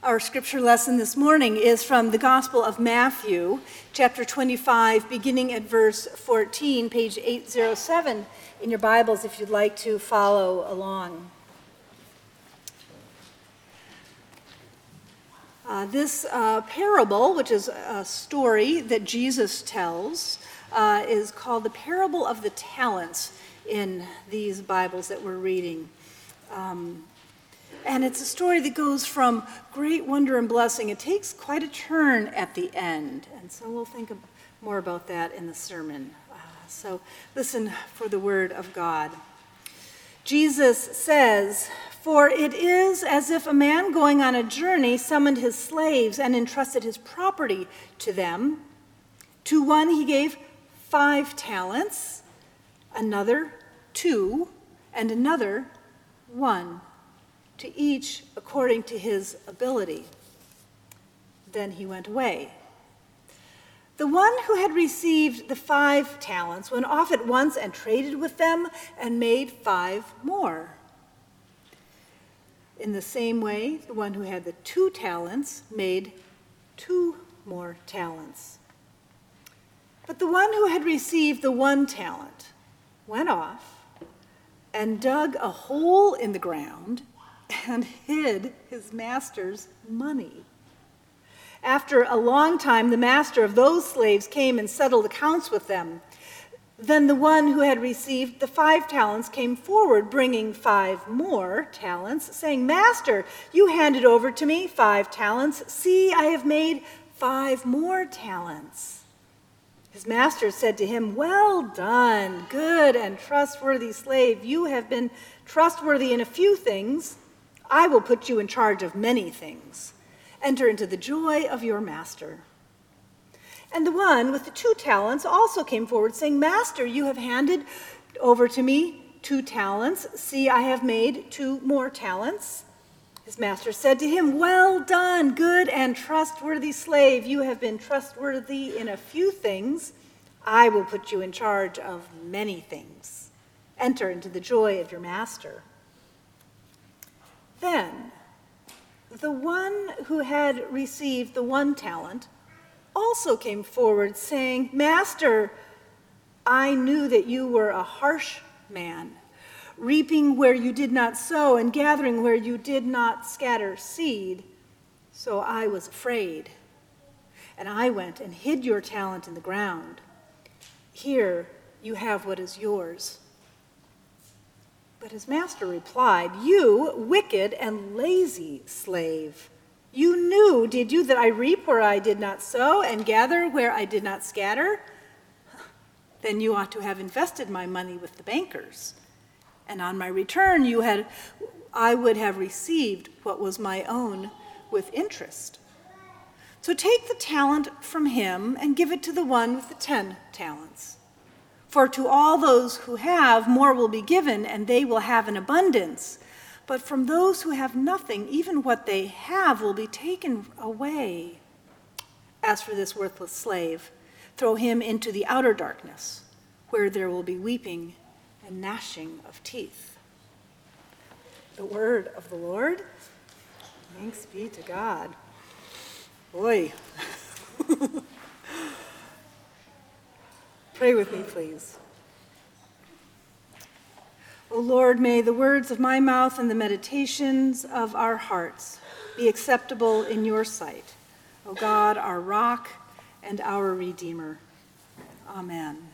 Our scripture lesson this morning is from the Gospel of Matthew, chapter 25, beginning at verse 14, page 807 in your Bibles if you'd like to follow along. This parable, which is a story that Jesus tells, is called the Parable of the Talents in these Bibles that we're reading. And it's a story that goes from great wonder and blessing. It takes quite a turn at the end. And so we'll think more about that in the sermon. So listen for the word of God. Jesus says, "For it is as if a man going on a journey summoned his slaves and entrusted his property to them. To one he gave 5 talents, another 2, and another 1. To each according to his ability. Then he went away. The one who had received the 5 talents went off at once and traded with them and made 5 more. In the same way, the one who had the 2 talents made 2 more talents. But the one who had received the 1 talent went off and dug a hole in the ground and hid his master's money. After a long time, the master of those slaves came and settled accounts with them. Then the one who had received the 5 talents came forward, bringing 5 more talents, saying, 'Master, you handed over to me 5 talents. See, I have made 5 more talents.' His master said to him, 'Well done, good and trustworthy slave. You have been trustworthy in a few things. I will put you in charge of many things. Enter into the joy of your master.' And the one with the 2 talents also came forward, saying, 'Master, you have handed over to me 2 talents. See, I have made 2 more talents.' His master said to him, 'Well done, good and trustworthy slave. You have been trustworthy in a few things. I will put you in charge of many things. Enter into the joy of your master.' Then the one who had received the 1 talent also came forward, saying, 'Master, I knew that you were a harsh man, reaping where you did not sow and gathering where you did not scatter seed. So I was afraid, and I went and hid your talent in the ground. Here you have what is yours.' But his master replied, 'You wicked and lazy slave. You knew, did you, that I reap where I did not sow and gather where I did not scatter? Then you ought to have invested my money with the bankers, and on my return I would have received what was my own with interest. So take the talent from him and give it to the one with the 10 talents. For to all those who have, more will be given, and they will have an abundance. But from those who have nothing, even what they have will be taken away. As for this worthless slave, throw him into the outer darkness, where there will be weeping and gnashing of teeth.'" The word of the Lord. Thanks be to God. Boy. Pray with me, please. O Lord, may the words of my mouth and the meditations of our hearts be acceptable in your sight. O God, our rock and our Redeemer. Amen.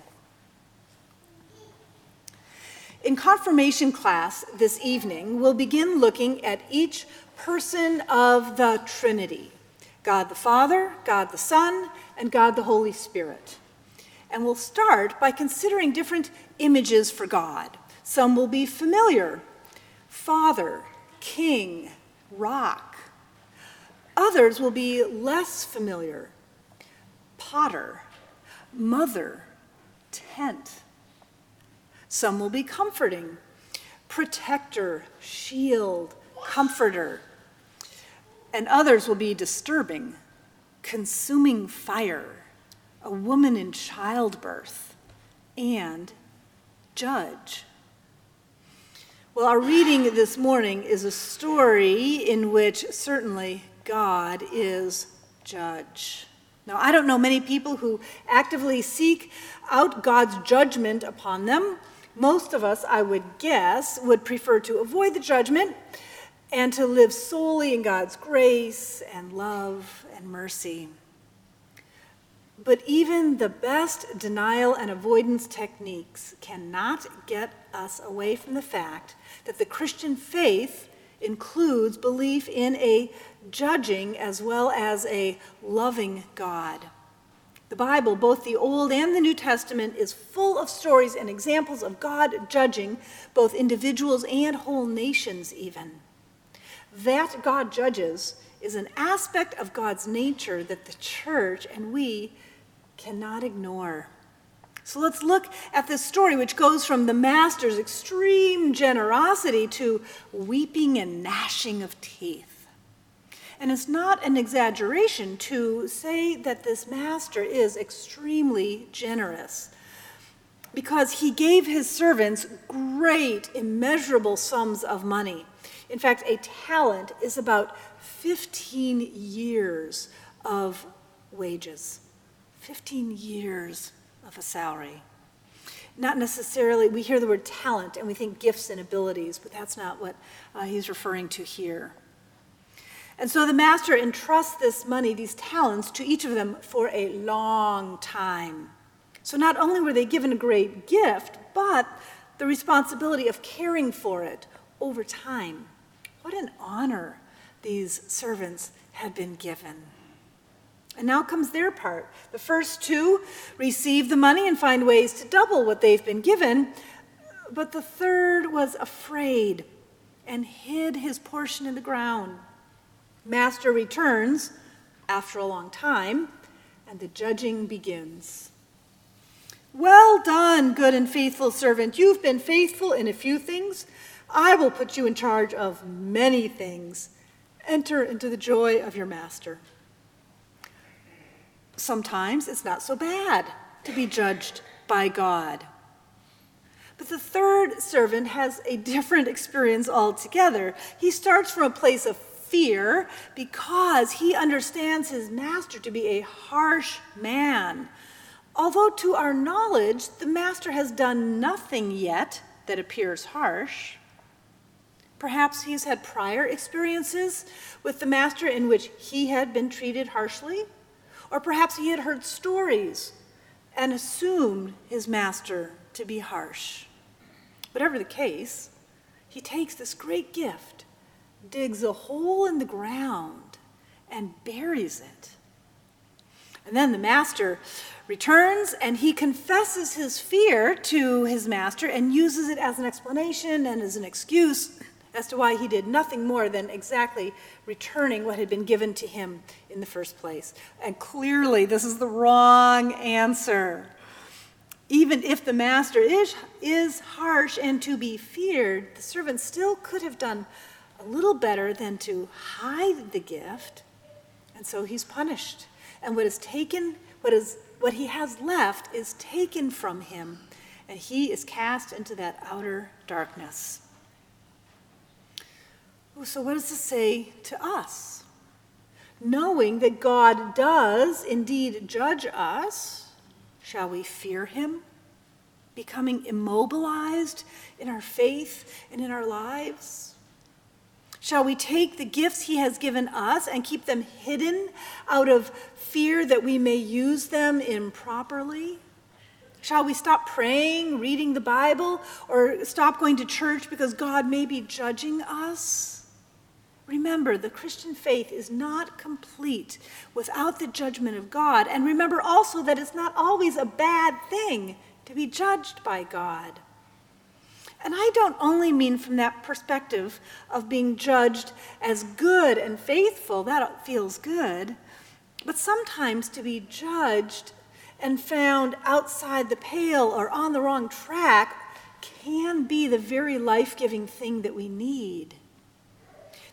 In confirmation class this evening, we'll begin looking at each person of the Trinity: God the Father, God the Son, and God the Holy Spirit. And we'll start by considering different images for God. Some will be familiar: Father, King, Rock. Others will be less familiar: Potter, Mother, Tent. Some will be comforting: Protector, Shield, Comforter. And others will be disturbing: Consuming Fire, a woman in childbirth, and Judge. Well, our reading this morning is a story in which certainly God is judge. Now, I don't know many people who actively seek out God's judgment upon them. Most of us, I would guess, would prefer to avoid the judgment and to live solely in God's grace and love and mercy. But even the best denial and avoidance techniques cannot get us away from the fact that the Christian faith includes belief in a judging as well as a loving God. The Bible, both the Old and the New Testament, is full of stories and examples of God judging both individuals and whole nations even. That God judges is an aspect of God's nature that the church and we cannot ignore. So let's look at this story, which goes from the master's extreme generosity to weeping and gnashing of teeth. And it's not an exaggeration to say that this master is extremely generous, because he gave his servants great, immeasurable sums of money. In fact, a talent is about 15 years of wages. 15 years of a salary. Not necessarily, we hear the word talent and we think gifts and abilities, but that's not what he's referring to here. And so the master entrusts this money, these talents, to each of them for a long time. So not only were they given a great gift, but the responsibility of caring for it over time. What an honor these servants had been given. And now comes their part. The first two receive the money and find ways to double what they've been given, but the third was afraid and hid his portion in the ground. Master returns after a long time, and the judging begins. Well done, good and faithful servant. You've been faithful in a few things. I will put you in charge of many things. Enter into the joy of your master. Sometimes it's not so bad to be judged by God. But the third servant has a different experience altogether. He starts from a place of fear because he understands his master to be a harsh man. Although to our knowledge, the master has done nothing yet that appears harsh. Perhaps he's had prior experiences with the master in which he had been treated harshly. Or perhaps he had heard stories and assumed his master to be harsh. Whatever the case, he takes this great gift, digs a hole in the ground, and buries it. And then the master returns and he confesses his fear to his master and uses it as an explanation and as an excuse as to why he did nothing more than exactly returning what had been given to him in the first place. And clearly, this is the wrong answer. Even if the master is harsh and to be feared, the servant still could have done a little better than to hide the gift, and so he's punished. And what he has left is taken from him, and he is cast into that outer darkness. So what does this say to us? Knowing that God does indeed judge us, shall we fear him, becoming immobilized in our faith and in our lives? Shall we take the gifts he has given us and keep them hidden out of fear that we may use them improperly? Shall we stop praying, reading the Bible, or stop going to church because God may be judging us? Remember, the Christian faith is not complete without the judgment of God. And remember also that it's not always a bad thing to be judged by God. And I don't only mean from that perspective of being judged as good and faithful, that feels good, but sometimes to be judged and found outside the pale or on the wrong track can be the very life-giving thing that we need.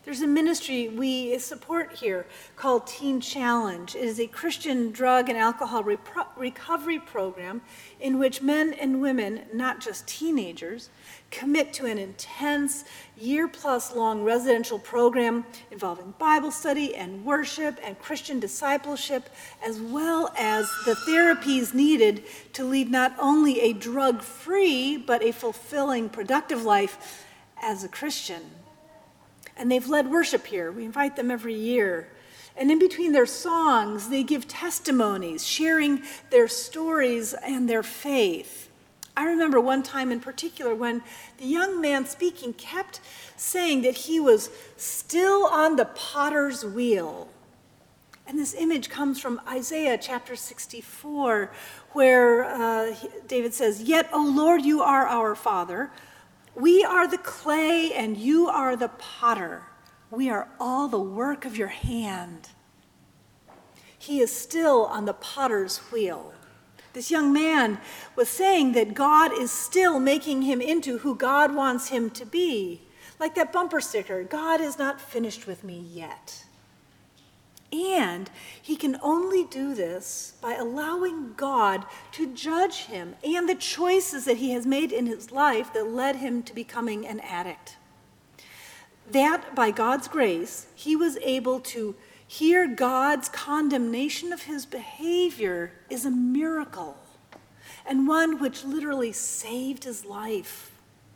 There's a ministry we support here called Teen Challenge. It is a Christian drug and alcohol recovery program in which men and women, not just teenagers, commit to an intense, year-plus long residential program involving Bible study and worship and Christian discipleship, as well as the therapies needed to lead not only a drug-free, but a fulfilling, productive life as a Christian. And they've led worship here. We invite them every year. And in between their songs, they give testimonies, sharing their stories and their faith. I remember one time in particular when the young man speaking kept saying that he was still on the potter's wheel. And this image comes from Isaiah chapter 64, where David says, "Yet, O Lord, you are our Father. We are the clay and you are the potter. We are all the work of your hand." He is still on the potter's wheel. This young man was saying that God is still making him into who God wants him to be. Like that bumper sticker, God is not finished with me yet. And he can only do this by allowing God to judge him and the choices that he has made in his life that led him to becoming an addict. That, by God's grace, he was able to hear God's condemnation of his behavior is a miracle, and one which literally saved his life.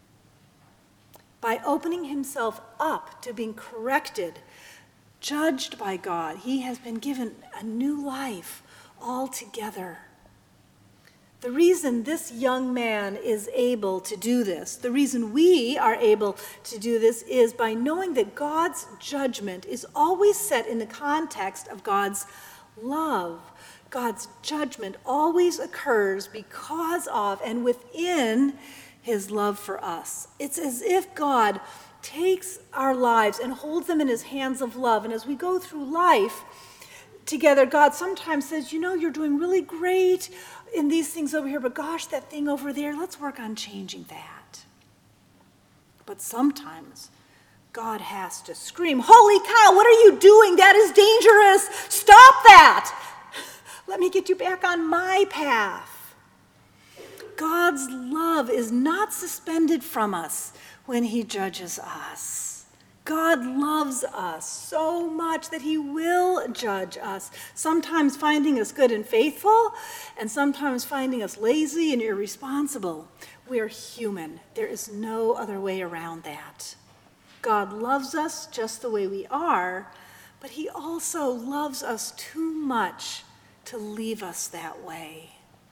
By opening himself up to being corrected, judged by God, he has been given a new life altogether. The reason this young man is able to do this, the reason we are able to do this, is by knowing that God's judgment is always set in the context of God's love. God's judgment always occurs because of and within his love for us. It's as if God takes our lives and holds them in his hands of love. And as we go through life together, God sometimes says, you're doing really great in these things over here, but gosh, that thing over there, let's work on changing that. But sometimes God has to scream, "Holy cow, what are you doing? That is dangerous. Stop that. Let me get you back on my path." God's love is not suspended from us when he judges us. God loves us so much that he will judge us, sometimes finding us good and faithful, and sometimes finding us lazy and irresponsible. We are human. There is no other way around that. God loves us just the way we are, but he also loves us too much to leave us that way.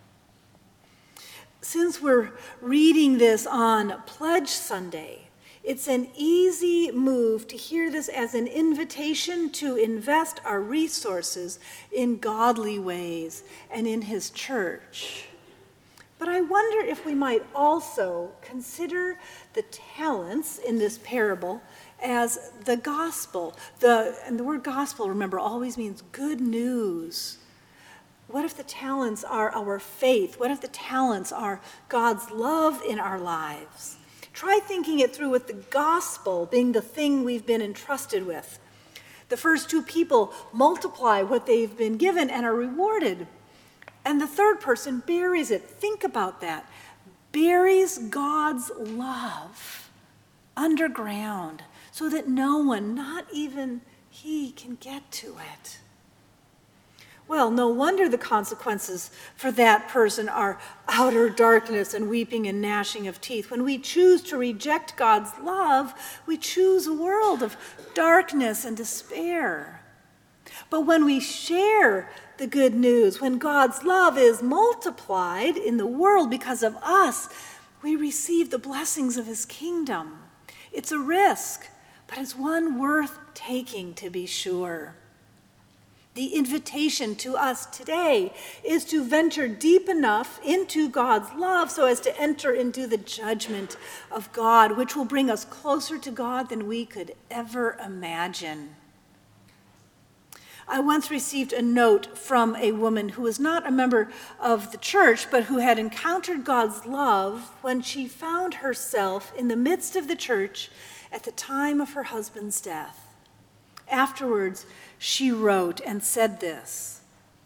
Since we're reading this on Pledge Sunday, it's an easy move to hear this as an invitation to invest our resources in godly ways and in his church. But I wonder if we might also consider the talents in this parable as the gospel. And the word gospel, remember, always means good news. What if the talents are our faith? What if the talents are God's love in our lives? Try thinking it through with the gospel being the thing we've been entrusted with. The first two people multiply what they've been given and are rewarded. And the third person buries it. Think about that. Buries God's love underground so that no one, not even he, can get to it. Well, no wonder the consequences for that person are outer darkness and weeping and gnashing of teeth. When we choose to reject God's love, we choose a world of darkness and despair. But when we share the good news, when God's love is multiplied in the world because of us, we receive the blessings of his kingdom. It's a risk, but it's one worth taking, to be sure. The invitation to us today is to venture deep enough into God's love so as to enter into the judgment of God, which will bring us closer to God than we could ever imagine. I once received a note from a woman who was not a member of the church, but who had encountered God's love when she found herself in the midst of the church at the time of her husband's death. Afterwards, she wrote and said this: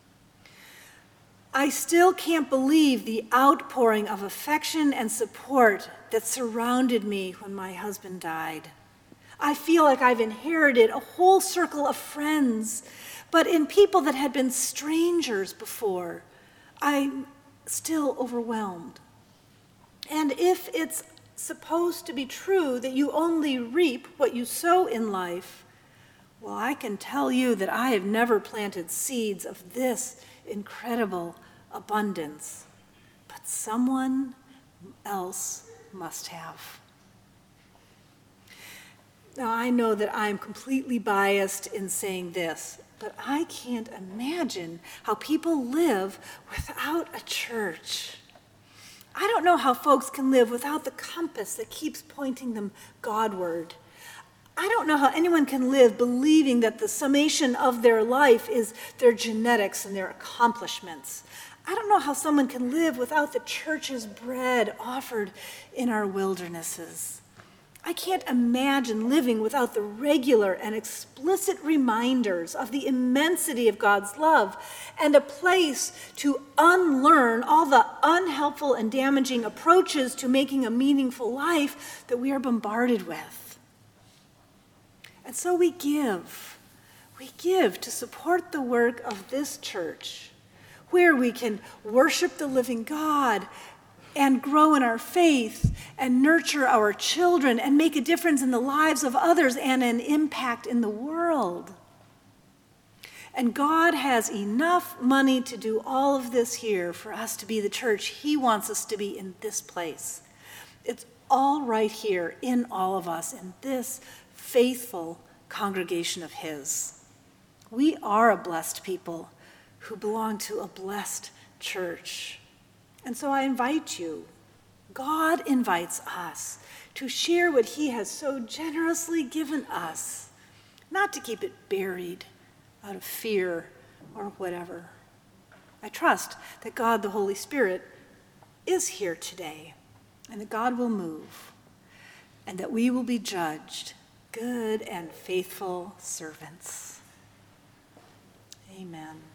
"I still can't believe the outpouring of affection and support that surrounded me when my husband died. I feel like I've inherited a whole circle of friends, but in people that had been strangers before, I'm still overwhelmed. And if it's supposed to be true that you only reap what you sow in life, well, I can tell you that I have never planted seeds of this incredible abundance, but someone else must have." Now, I know that I'm completely biased in saying this, but I can't imagine how people live without a church. I don't know how folks can live without the compass that keeps pointing them Godward. I don't know how anyone can live believing that the summation of their life is their genetics and their accomplishments. I don't know how someone can live without the church's bread offered in our wildernesses. I can't imagine living without the regular and explicit reminders of the immensity of God's love and a place to unlearn all the unhelpful and damaging approaches to making a meaningful life that we are bombarded with. And so we give. We give to support the work of this church, where we can worship the living God and grow in our faith and nurture our children and make a difference in the lives of others and an impact in the world. And God has enough money to do all of this here for us to be the church He wants us to be in this place. It's all right here in all of us, in this faithful congregation of His. We are a blessed people who belong to a blessed church. And so I invite you, God invites us to share what He has so generously given us, not to keep it buried out of fear or whatever. I trust that God, the Holy Spirit, is here today, and that God will move, and that we will be judged good and faithful servants. Amen.